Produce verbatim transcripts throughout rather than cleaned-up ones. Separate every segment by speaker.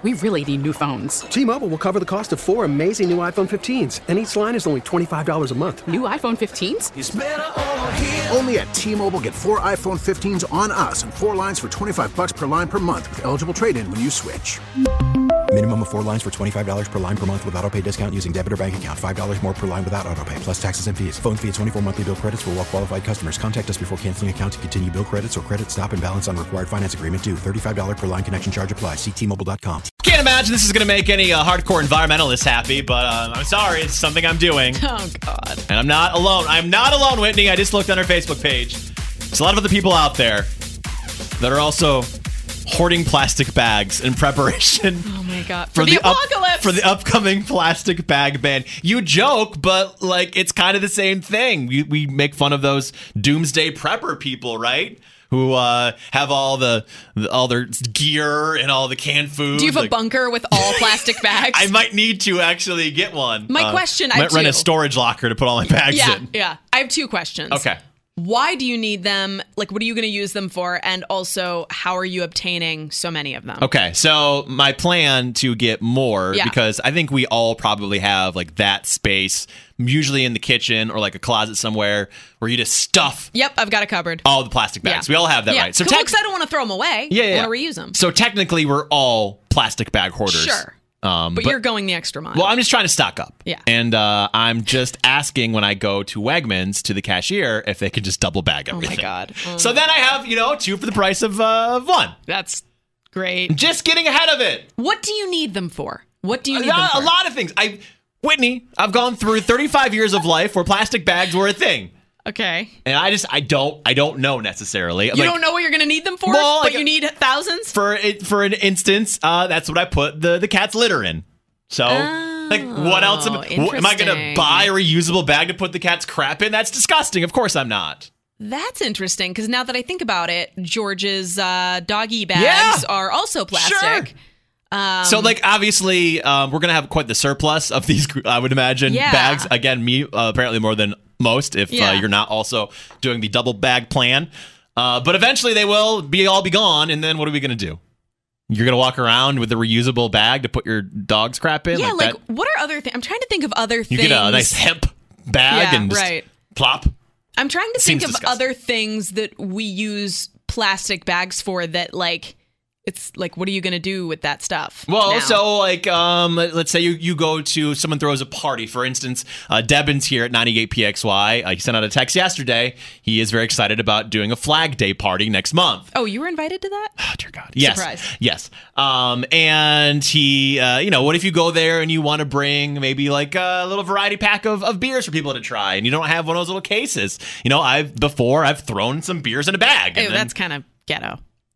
Speaker 1: we really need new phones.
Speaker 2: T-Mobile will cover the cost of four amazing new iPhone fifteens, and each line is only twenty-five dollars a month.
Speaker 1: New iPhone fifteens?
Speaker 3: It's better over here.
Speaker 4: Only at T-Mobile, get four iPhone fifteens on us and four lines for twenty-five dollars per line per month with eligible trade-in when you switch.
Speaker 5: Minimum of four lines for twenty-five dollars per line per month with autopay discount using debit or bank account. five dollars more per line without autopay, plus taxes and fees. Phone fee at twenty-four monthly bill credits for well-qualified customers. Contact us before canceling account to continue bill credits or credit stop and balance on required finance agreement due. thirty-five dollars per line connection charge applies. See T Mobile dot com.
Speaker 6: Can't imagine this is going to make any uh, hardcore environmentalists happy, but uh, I'm sorry. It's something I'm doing.
Speaker 1: Oh, God.
Speaker 6: And I'm not alone. I'm not alone, Whitney. I just looked on our Facebook page. There's a lot of other people out there that are also hoarding plastic bags in preparation.
Speaker 1: Oh, my God.
Speaker 6: For,
Speaker 1: For the,
Speaker 6: the up-
Speaker 1: apocalypse.
Speaker 6: for the upcoming plastic bag ban. You joke, but like it's kind of the same thing. We, we make fun of those doomsday prepper people, right? Who uh, have all the, the all their gear and all the canned food.
Speaker 1: Do you have
Speaker 6: like,
Speaker 1: a bunker with all plastic bags?
Speaker 6: I might need to actually get one.
Speaker 1: My
Speaker 6: uh,
Speaker 1: question, I
Speaker 6: might
Speaker 1: have
Speaker 6: rent
Speaker 1: two.
Speaker 6: a storage locker to put all my bags
Speaker 1: yeah,
Speaker 6: in.
Speaker 1: yeah. I have two questions.
Speaker 6: Okay.
Speaker 1: Why do you need them? Like, what are you going to use them for? And also, how are you obtaining so many of them?
Speaker 6: Okay, so my plan to get more,
Speaker 1: Yeah.
Speaker 6: because I think we all probably have like that space, usually in the kitchen or like a closet somewhere, where you just stuff
Speaker 1: Yep, I've got a cupboard.
Speaker 6: all the plastic bags.
Speaker 1: Yeah.
Speaker 6: We all have that,
Speaker 1: yeah.
Speaker 6: right? So
Speaker 1: cool,
Speaker 6: tec-
Speaker 1: 'cause I don't want to throw them away.
Speaker 6: yeah, yeah,
Speaker 1: I want to
Speaker 6: yeah.
Speaker 1: reuse them.
Speaker 6: So technically, we're all plastic bag hoarders.
Speaker 1: Sure.
Speaker 6: Um,
Speaker 1: But, you're going the extra mile.
Speaker 6: Well, I'm just trying to stock up.
Speaker 1: Yeah.
Speaker 6: And uh, I'm just asking when I go to Wegmans to the cashier if they could just double bag
Speaker 1: oh,
Speaker 6: everything.
Speaker 1: my God. Oh,
Speaker 6: So then I have, you know, two for the price of, uh, of one.
Speaker 1: that's great.
Speaker 6: Just getting ahead of it.
Speaker 1: What do you need them for? What do you
Speaker 6: A
Speaker 1: need them
Speaker 6: lot,
Speaker 1: for?
Speaker 6: a lot of things. I, Whitney, I've gone through thirty-five years of life where plastic bags were a thing.
Speaker 1: Okay.
Speaker 6: And I just, I don't, I don't know necessarily.
Speaker 1: You
Speaker 6: Like,
Speaker 1: don't know what you're going to need them for,
Speaker 6: Well,
Speaker 1: but
Speaker 6: like-
Speaker 1: you need thousands?
Speaker 6: For it, for an instance, uh, that's what I put the, the cat's litter in. So, like, what else am, am I going to
Speaker 1: interesting.
Speaker 6: buy a reusable bag to put the cat's crap in? That's disgusting. Of course I'm not.
Speaker 1: That's interesting, because now that I think about it, George's uh, doggy bags
Speaker 6: Yeah.
Speaker 1: are also plastic.
Speaker 6: Sure.
Speaker 1: Um,
Speaker 6: So, like, obviously, um, we're going to have quite the surplus of these, I would imagine,
Speaker 1: Yeah.
Speaker 6: bags. Again, me, uh, apparently more than most, if
Speaker 1: Yeah.
Speaker 6: uh, you're not also doing the double bag plan. Uh, but eventually they will be all be gone, and then what are we going to do? You're going to walk around with a reusable bag to put your dog's crap in?
Speaker 1: yeah, like,
Speaker 6: that?
Speaker 1: what are other things? I'm trying to think of other
Speaker 6: You
Speaker 1: things.
Speaker 6: get a nice hemp bag
Speaker 1: Yeah,
Speaker 6: and just
Speaker 1: right.
Speaker 6: plop.
Speaker 1: I'm trying to
Speaker 6: Seems
Speaker 1: think of
Speaker 6: disgusting.
Speaker 1: other things that we use plastic bags for that, like, it's like, what are you going to do with that stuff?
Speaker 6: Well,
Speaker 1: now?
Speaker 6: so like, um, let's say you, you go to someone throws a party. For instance, uh, Devin's here at ninety-eight P X Y. Uh, he sent out a text yesterday. He is very excited about doing a Flag Day party next month.
Speaker 1: Oh, you were invited to that?
Speaker 6: Oh, dear God. Yes.
Speaker 1: Surprise.
Speaker 6: Yes. Um, and he, uh, you know, what if you go there and you want to bring maybe like a little variety pack of, of beers for people to try, and you don't have one of those little cases? You know, I've before I've thrown some beers in a bag.
Speaker 1: Ew,
Speaker 6: and then-
Speaker 1: that's kind of ghetto.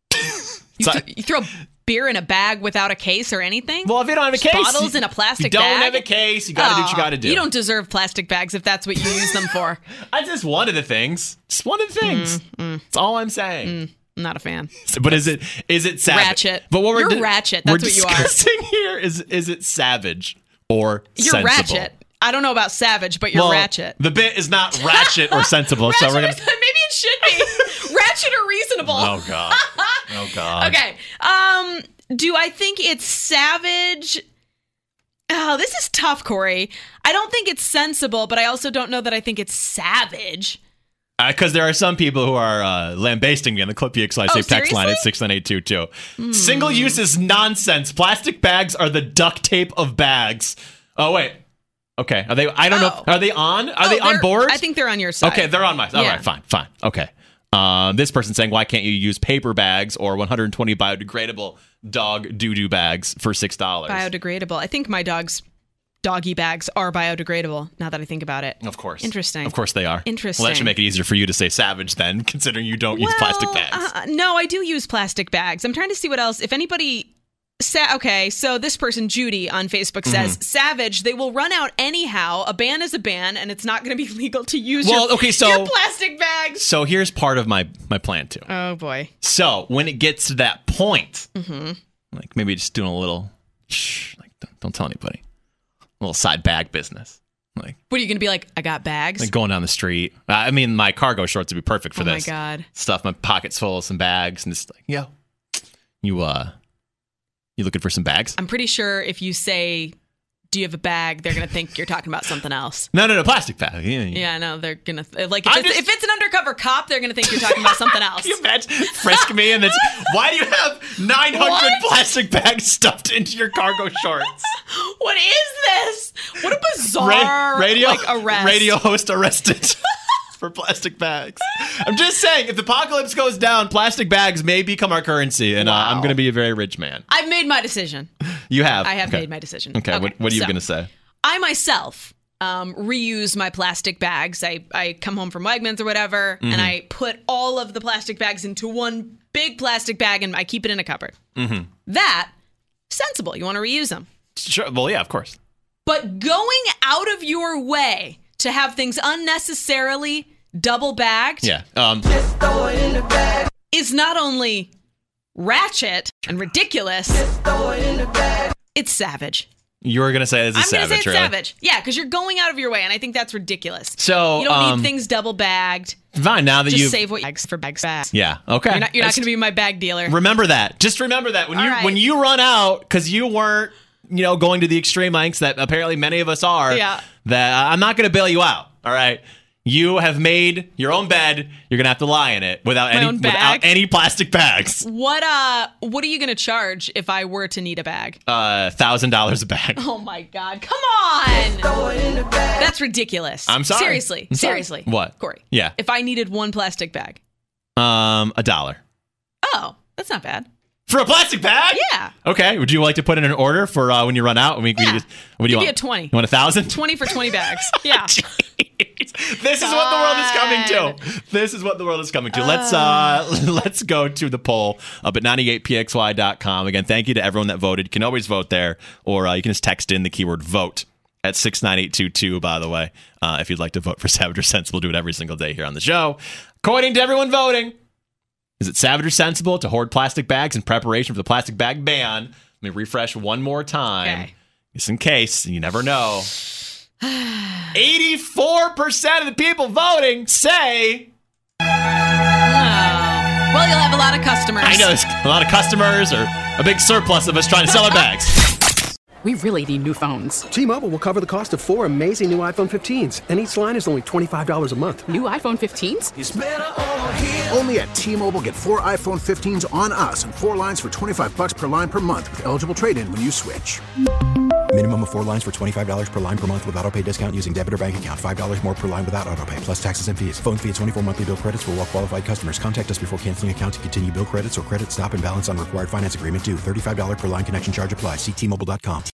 Speaker 1: You,
Speaker 6: So-
Speaker 1: th- you throw beer in a bag without a case or anything?
Speaker 6: well, if you don't have a
Speaker 1: Just
Speaker 6: case,
Speaker 1: bottles
Speaker 6: you,
Speaker 1: in a plastic
Speaker 6: you don't
Speaker 1: bag?
Speaker 6: have a case. You got to do what you got to do.
Speaker 1: You don't deserve plastic bags if that's what you use them for.
Speaker 6: That's just one of the things. Just one of the things.
Speaker 1: Mm,
Speaker 6: That's all I'm saying.
Speaker 1: I'm not a fan.
Speaker 6: But is it is it savage?
Speaker 1: Ratchet.
Speaker 6: But what we're
Speaker 1: You're
Speaker 6: di-
Speaker 1: ratchet.
Speaker 6: we're
Speaker 1: That's what you are.
Speaker 6: discussing here is is it savage or
Speaker 1: You're
Speaker 6: sensible?
Speaker 1: ratchet. I don't know about savage, but you're
Speaker 6: Well,
Speaker 1: ratchet.
Speaker 6: The bit is not ratchet or sensible, so we're
Speaker 1: Ratchet
Speaker 6: gonna.
Speaker 1: or- maybe it should be ratchet or reasonable.
Speaker 6: Oh God. Oh God.
Speaker 1: Okay. Um, do I think it's savage? Oh, this is tough, Corey. I don't think it's sensible, but I also don't know that I think it's savage.
Speaker 6: Because uh, there are some people who are uh, lambasting me on the Clip X Y
Speaker 1: Oh,
Speaker 6: Safe text line at
Speaker 1: seriously?
Speaker 6: six nine eight two two. Single use is nonsense. Plastic bags are the duct tape of bags. Oh wait. Okay. Are they? I don't
Speaker 1: Oh.
Speaker 6: know. Are they on? Are
Speaker 1: Oh,
Speaker 6: they on
Speaker 1: they're-
Speaker 6: board?
Speaker 1: I think they're on your side.
Speaker 6: Okay, they're on my side. All
Speaker 1: Yeah.
Speaker 6: right, fine, fine. Okay. Um, this person saying, why can't you use paper bags or one hundred twenty biodegradable dog doo-doo bags for six dollars?
Speaker 1: Biodegradable. I think my dog's doggy bags are biodegradable, now that I think about it.
Speaker 6: Of course.
Speaker 1: Interesting.
Speaker 6: Of course they are.
Speaker 1: Interesting.
Speaker 6: Well, that should make it easier for you to say savage then, considering you don't use plastic bags.
Speaker 1: Uh, no, I do use plastic bags. I'm trying to see what else. If anybody... Sa- okay, so this person, Judy, on Facebook says,
Speaker 6: Mm-hmm.
Speaker 1: savage, they will run out anyhow. A ban is a ban, and it's not going to be legal to use
Speaker 6: Well,
Speaker 1: your,
Speaker 6: okay, so-
Speaker 1: your plastic bags.
Speaker 6: So here's part of my, my plan too.
Speaker 1: Oh, boy.
Speaker 6: So when it gets to that point,
Speaker 1: Mm-hmm.
Speaker 6: like maybe just doing a little, shh, like don't, don't tell anybody, a little side bag business. Like,
Speaker 1: What are you going to be like? I got bags?
Speaker 6: like going down the street. Uh, I mean, my cargo shorts would be perfect for
Speaker 1: Oh, my
Speaker 6: this.
Speaker 1: God.
Speaker 6: Stuff my pockets full of some bags and just like, yo, you uh, You looking for some bags?
Speaker 1: I'm pretty sure if you say, do you have a bag, they're going to think you're talking about something else.
Speaker 6: No, no, no, plastic bag. Yeah, yeah.
Speaker 1: Yeah, no, they're going to, like, if it's,
Speaker 6: just,
Speaker 1: if it's an undercover cop, they're going to think you're talking about something else.
Speaker 6: Can you imagine? Frisk me and it's, why do you have nine hundred
Speaker 1: What?
Speaker 6: plastic bags stuffed into your cargo shorts?
Speaker 1: What is this? What a bizarre,
Speaker 6: Ra- radio,
Speaker 1: like, arrest.
Speaker 6: radio host arrested for plastic bags. I'm just saying, if the apocalypse goes down, plastic bags may become our currency, and
Speaker 1: Wow.
Speaker 6: uh, I'm going to be a very rich man.
Speaker 1: I've made my decision.
Speaker 6: You have?
Speaker 1: I have
Speaker 6: Okay.
Speaker 1: made my decision.
Speaker 6: Okay, what, what are you
Speaker 1: so
Speaker 6: going to say?
Speaker 1: I myself um, reuse my plastic bags. I, I come home from Wegmans or whatever,
Speaker 6: Mm-hmm.
Speaker 1: and I put all of the plastic bags into one big plastic bag, and I keep it in a cupboard.
Speaker 6: Mm-hmm.
Speaker 1: That, sensible. You want to reuse them.
Speaker 6: Sure. Well, yeah, of course.
Speaker 1: But going out of your way to have things unnecessarily double bagged
Speaker 6: Yeah. Um,
Speaker 1: is not only ratchet and ridiculous, it's savage.
Speaker 6: you were going to say this is
Speaker 1: I'm going to
Speaker 6: savage,
Speaker 1: say it's
Speaker 6: really?
Speaker 1: savage. Yeah, because you're going out of your way, and I think that's ridiculous.
Speaker 6: So,
Speaker 1: you don't
Speaker 6: um,
Speaker 1: need things double bagged.
Speaker 6: Fine, now that
Speaker 1: Just
Speaker 6: you've...
Speaker 1: save what bags for bags bags.
Speaker 6: Yeah, okay.
Speaker 1: You're not, you're not
Speaker 6: That's-
Speaker 1: going to be my bag dealer.
Speaker 6: Remember that. Just remember that. When
Speaker 1: All
Speaker 6: you
Speaker 1: right.
Speaker 6: when you run out, because you weren't, you know, going to the extreme lengths that apparently many of us are,
Speaker 1: Yeah.
Speaker 6: that I'm not going to bail you out, all right? You have made your own bed. You're going to have to lie in it without
Speaker 1: My
Speaker 6: any
Speaker 1: own bag?
Speaker 6: without any plastic bags.
Speaker 1: What uh? What are you going to charge if I were to need a bag?
Speaker 6: Uh, one thousand dollars a bag.
Speaker 1: Oh my God! Come on, that's ridiculous.
Speaker 6: I'm sorry.
Speaker 1: Seriously,
Speaker 6: I'm sorry.
Speaker 1: seriously.
Speaker 6: What?
Speaker 1: Corey?
Speaker 6: Yeah.
Speaker 1: If I needed one plastic bag,
Speaker 6: Um, a dollar.
Speaker 1: oh, that's not bad.
Speaker 6: For a plastic bag?
Speaker 1: Yeah.
Speaker 6: Okay. Would you like to put in an order for uh, when you run out? We, we
Speaker 1: Yeah.
Speaker 6: just, what do you
Speaker 1: Give me
Speaker 6: want?
Speaker 1: a twenty.
Speaker 6: You want a thousand?
Speaker 1: Twenty for twenty bags. Yeah.
Speaker 6: This is what the world is coming to. This is what the world is coming to. Let's uh let's go to the poll up at ninety-eight p x y dot com. Again, thank you to everyone that voted. You can always vote there, or uh, you can just text in the keyword vote at six nine eight two two, by the way, uh, if you'd like to vote for Savage or Sensible. We'll do it every single day here on the show. According to everyone voting, is it savage or sensible to hoard plastic bags in preparation for the plastic bag ban? Let me refresh one more time.
Speaker 1: Okay.
Speaker 6: Just in case, you never know. eighty-four percent of the people voting say...
Speaker 1: Oh. Well, you'll have a lot of customers.
Speaker 6: I know there's a lot of customers or a big surplus of us trying to sell our bags.
Speaker 3: We really need new phones.
Speaker 2: T-Mobile will cover the cost of four amazing new iPhone fifteens, and each line is only twenty-five dollars a month.
Speaker 3: New iPhone fifteens?
Speaker 4: Only at T-Mobile, get four iPhone fifteens on us and four lines for twenty-five bucks per line per month with eligible trade-in when you switch.
Speaker 5: Minimum of four lines for twenty-five dollars per line per month with auto pay discount using debit or bank account. five dollars more per line without auto pay, plus taxes and fees. Phone fee at twenty-four monthly bill credits for well-qualified customers. Contact us before canceling account to continue bill credits or credit stop and balance on required finance agreement due. thirty-five dollars per line connection charge applies. See T Mobile dot com.